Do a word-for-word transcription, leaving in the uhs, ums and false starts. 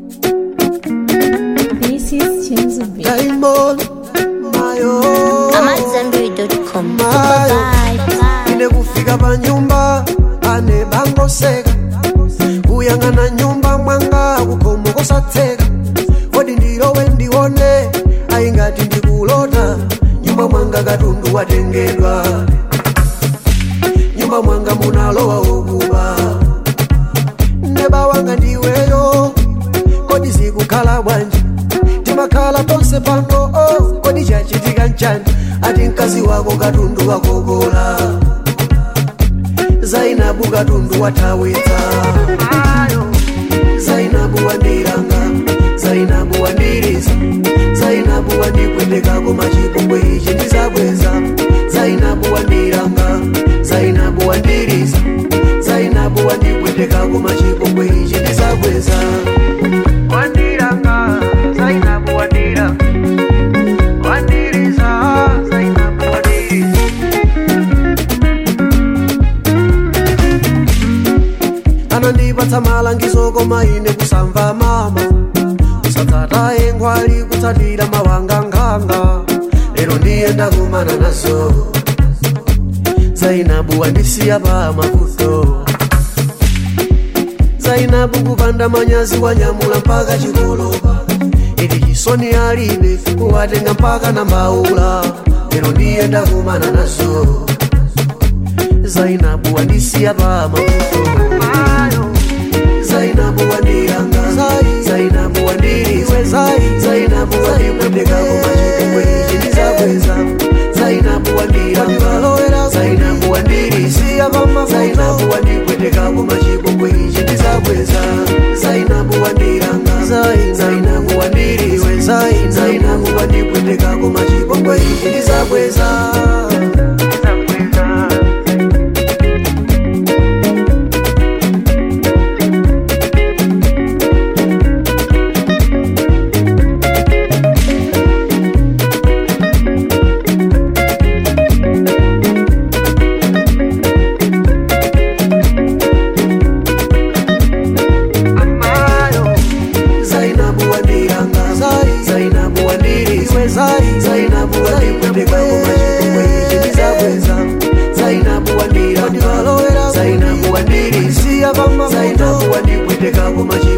This is Chinzubi. Diamond, mayo amazambi dot com. mayo ine kufika pa nyumba ane bango seka kuyangana nyumba mwanga kukomo kosatseka kodi ndilowe ndione aingati ndikulota nyumba mwanga katundu watengedwa nyumba mwanga munalowa okuba neba wanga ndiweyo kodi zikukhala bwanji timakhala tonse pano oh, kodi chachitika nchani ati mkazi wako katundu wakokola Zainabu katundu wataweza Zainabu wandiranga Zainabu wandiriza Zainabu wandikwendekako machipongwe ichi ndizabweza Zainabu wandiranga Zainabu wandiriza Zainabu wandikwendekako machipongwe ichi ndizabweza Wandiranga Zainabu wandira Wandiriza Zainabu wandiriza Anandipatsa malangizo koma ine kusamva mama Usatsata engwali kutsatira mawanga nganga Lero ndiyenda kumana nazo Zainabu wandisiya pa mavuto Zainabu kupanda manyazi wanyamula mpaka chikolopa Iti chisoni alibe kuwatenga mpaka na mbaula Lero ndiyenda kumana nazo Zainabu wandisiya pa mavuto Zainabu wandiranga Zainabu wandiriwe Zainabu wandikwendekako machipongwe ichi ndizabweza Zainabu wandiranga Zainabu wandirisiya Zainabu wandikwendekako machipongwe ichi ndizabweza Zainabu wandiranga Zainabu wandiriwe Zainabu wandikwendekako machipongwe ichi ndizabweza Zainabu wandikwendekako machipongwe ichi ndizabweza Zainabu wandiranga Zainabu wandirisiya Zainabu wandikwendekako machipongwe